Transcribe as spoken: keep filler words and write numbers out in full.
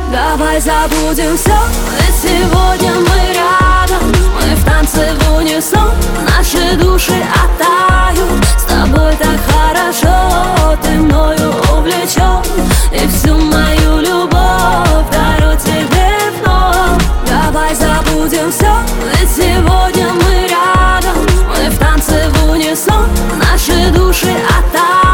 Давай забудем все, ведь сегодня мы рядом. Мы в танце в унисон, наши души оттают. С тобой так хорошо, ты мною увлечен, и всю мою любовь дарю тебе вновь. Давай забудем все, ведь сегодня мы рядом. Мы в танце в унисон, наши души оттают.